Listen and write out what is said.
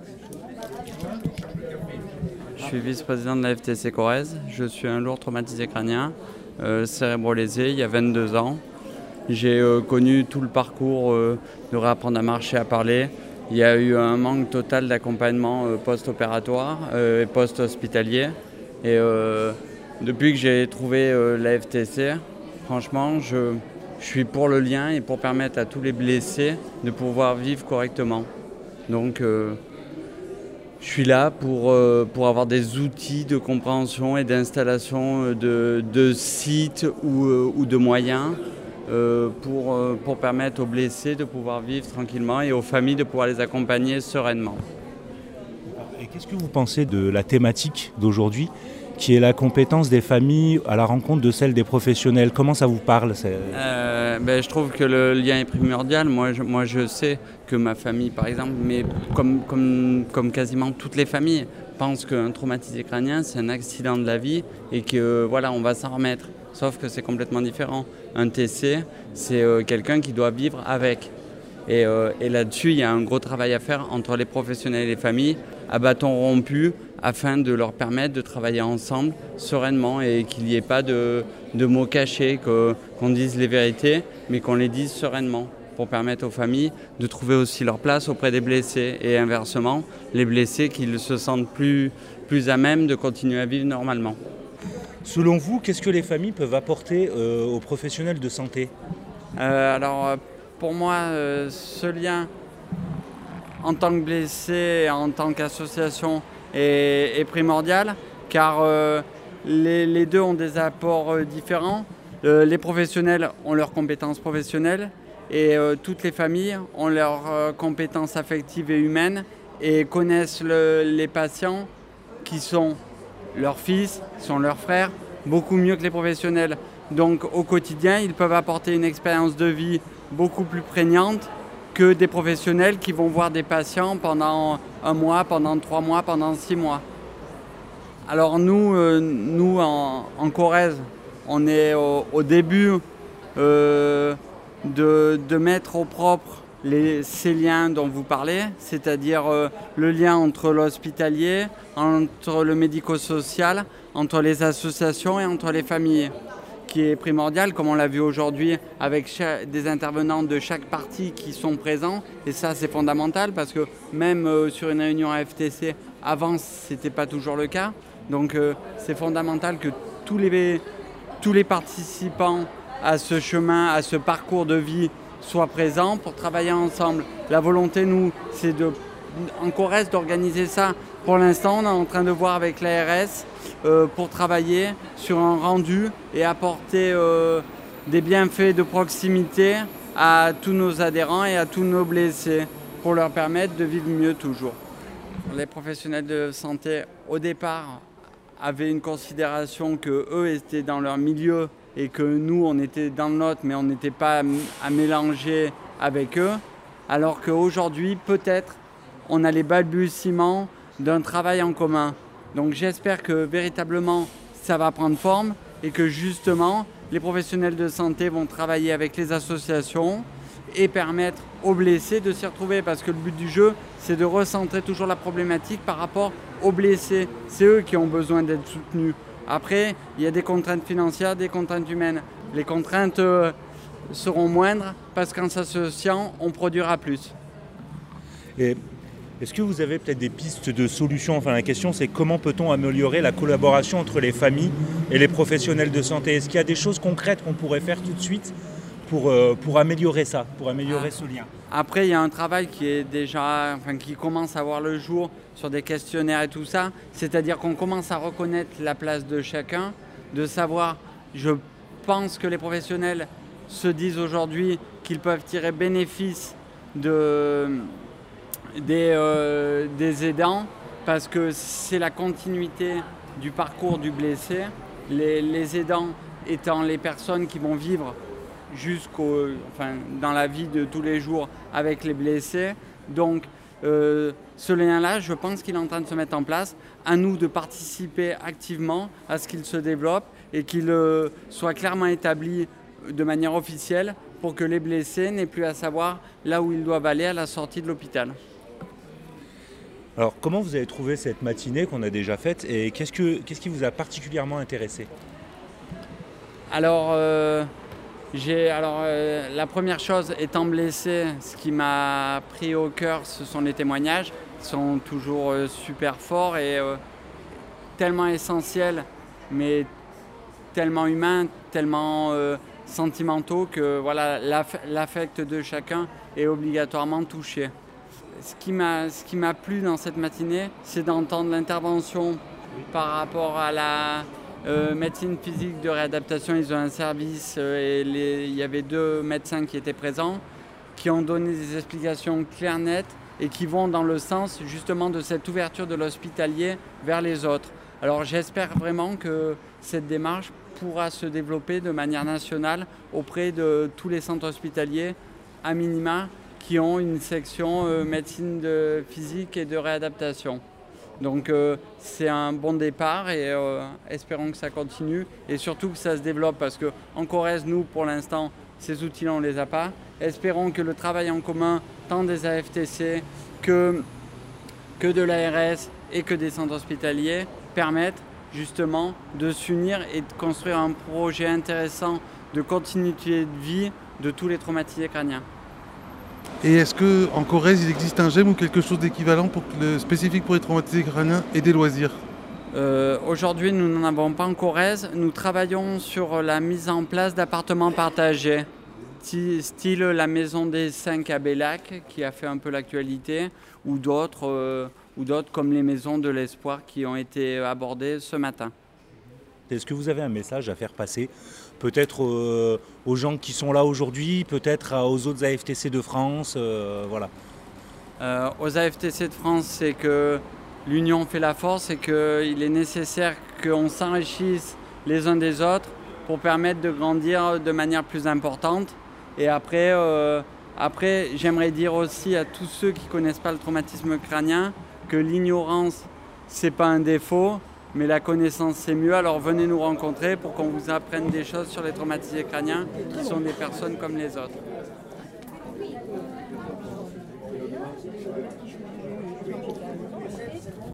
Je suis vice-président de la FTC Corrèze. Je suis un lourd traumatisé crânien, cérébro-lésé, il y a 22 ans. J'ai connu tout le parcours de réapprendre à marcher, à parler. Il y a eu un manque total d'accompagnement post-opératoire et post-hospitalier. Et depuis que j'ai trouvé la FTC, franchement, je suis pour le lien et pour permettre à tous les blessés de pouvoir vivre correctement. Donc, je suis là pour avoir des outils de compréhension et d'installation de sites ou de moyens pour permettre aux blessés de pouvoir vivre tranquillement et aux familles de pouvoir les accompagner sereinement. Et qu'est-ce que vous pensez de la thématique d'aujourd'hui, qui est la compétence des familles à la rencontre de celle des professionnels? Comment ça vous parle? Je trouve que le lien est primordial. Moi, je sais que ma famille, par exemple, mais comme quasiment toutes les familles, pense qu'un traumatisé crânien, c'est un accident de la vie et que voilà, on va s'en remettre. Sauf que c'est complètement différent. Un TC, c'est quelqu'un qui doit vivre avec. Et là-dessus, il y a un gros travail à faire entre les professionnels et les familles, à bâton rompu, afin de leur permettre de travailler ensemble sereinement et qu'il n'y ait pas de mots cachés, qu'on dise les vérités, mais qu'on les dise sereinement pour permettre aux familles de trouver aussi leur place auprès des blessés et inversement, les blessés qu'ils se sentent plus à même de continuer à vivre normalement. Selon vous, qu'est-ce que les familles peuvent apporter aux professionnels de santé ? Pour moi, ce lien en tant que blessé, en tant qu'association est primordial car les deux ont des apports différents. Les professionnels ont leurs compétences professionnelles et toutes les familles ont leurs compétences affectives et humaines et connaissent les patients qui sont leurs fils, qui sont leurs frères, beaucoup mieux que les professionnels. Donc au quotidien, ils peuvent apporter une expérience de vie beaucoup plus prégnante que des professionnels qui vont voir des patients pendant 1 mois, pendant 3 mois, pendant 6 mois. Alors nous en Corrèze, on est au début de mettre au propre ces liens dont vous parlez, c'est-à-dire le lien entre l'hospitalier, entre le médico-social, entre les associations et entre les familles, qui est primordial, comme on l'a vu aujourd'hui avec des intervenants de chaque partie qui sont présents. Et ça, c'est fondamental parce que même sur une réunion à FTC, avant, ce n'était pas toujours le cas. Donc, c'est fondamental que tous les participants à ce chemin, à ce parcours de vie, soient présents pour travailler ensemble. La volonté, nous, c'est en Corrèze d'organiser ça. Pour l'instant, on est en train de voir avec l'ARS pour travailler sur un rendu et apporter des bienfaits de proximité à tous nos adhérents et à tous nos blessés pour leur permettre de vivre mieux toujours. Les professionnels de santé, au départ, avaient une considération qu'eux étaient dans leur milieu et que nous, on était dans le nôtre, mais on n'était pas à mélanger avec eux. Alors qu'aujourd'hui, peut-être, on a les balbutiements d'un travail en commun. Donc j'espère que véritablement ça va prendre forme et que justement les professionnels de santé vont travailler avec les associations et permettre aux blessés de s'y retrouver parce que le but du jeu c'est de recentrer toujours la problématique par rapport aux blessés. C'est eux qui ont besoin d'être soutenus. Après, il y a des contraintes financières, des contraintes humaines. Les contraintes seront moindres parce qu'en s'associant, on produira plus. Et est-ce que vous avez peut-être des pistes de solutions? Enfin, la question, c'est comment peut-on améliorer la collaboration entre les familles et les professionnels de santé? Est-ce qu'il y a des choses concrètes qu'on pourrait faire tout de suite pour améliorer ça, pour améliorer ce lien? Après, il y a un travail qui commence à voir le jour sur des questionnaires et tout ça. C'est-à-dire qu'on commence à reconnaître la place de chacun, de savoir, je pense que les professionnels se disent aujourd'hui qu'ils peuvent tirer bénéfice des aidants parce que c'est la continuité du parcours du blessé. Les aidants étant les personnes qui vont vivre dans la vie de tous les jours avec les blessés. Donc ce lien-là, je pense qu'il est en train de se mettre en place. À nous de participer activement à ce qu'il se développe et qu'il soit clairement établi de manière officielle pour que les blessés n'aient plus à savoir là où ils doivent aller à la sortie de l'hôpital. Alors, comment vous avez trouvé cette matinée qu'on a déjà faite et qu'est-ce qui vous a particulièrement intéressé? Alors, la première chose, étant blessé, ce qui m'a pris au cœur, ce sont les témoignages, qui sont toujours super forts et tellement essentiels, mais tellement humains, tellement sentimentaux que voilà, l'affect de chacun est obligatoirement touché. Ce qui m'a plu dans cette matinée, c'est d'entendre l'intervention par rapport à la médecine physique de réadaptation. Ils ont un service et il y avait 2 médecins qui étaient présents, qui ont donné des explications claires, nettes et qui vont dans le sens justement de cette ouverture de l'hospitalier vers les autres. Alors j'espère vraiment que cette démarche pourra se développer de manière nationale auprès de tous les centres hospitaliers, à minima, qui ont une section médecine physique et de réadaptation. Donc c'est un bon départ et espérons que ça continue et surtout que ça se développe parce qu'en Corrèze, nous, pour l'instant, ces outils-là, on ne les a pas. Espérons que le travail en commun, tant des AFTC que de l'ARS et que des centres hospitaliers, permettent justement de s'unir et de construire un projet intéressant de continuité de vie de tous les traumatisés crâniens. Et est-ce qu'en Corrèze, il existe un GEM ou quelque chose d'équivalent spécifique pour les traumatisés crâniens et des loisirs? Aujourd'hui, nous n'en avons pas en Corrèze. Nous travaillons sur la mise en place d'appartements partagés, style la maison des 5 à Bellac, qui a fait un peu l'actualité, ou d'autres comme les maisons de l'espoir qui ont été abordées ce matin. Est-ce que vous avez un message à faire passer, peut-être aux gens qui sont là aujourd'hui, peut-être aux autres AFTC de France, voilà. Aux AFTC de France, c'est que l'union fait la force et qu'il est nécessaire qu'on s'enrichisse les uns des autres pour permettre de grandir de manière plus importante. Et après, j'aimerais dire aussi à tous ceux qui ne connaissent pas le traumatisme crânien que l'ignorance, c'est pas un défaut, mais la connaissance, c'est mieux. Alors venez nous rencontrer pour qu'on vous apprenne des choses sur les traumatisés crâniens qui sont des personnes comme les autres.